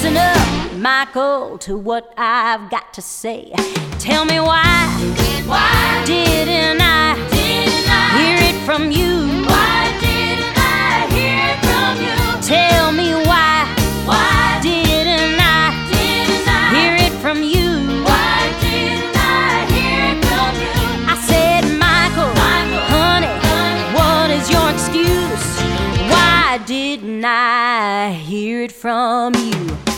Listen up, Michael, to what I've got to say. Tell me why didn't I hear it from you? Why didn't I hear it from you? Tell me why didn't I hear it from you? Why didn't I hear it from you? I said, Michael, honey, what is your excuse? Why didn't I hear it from you?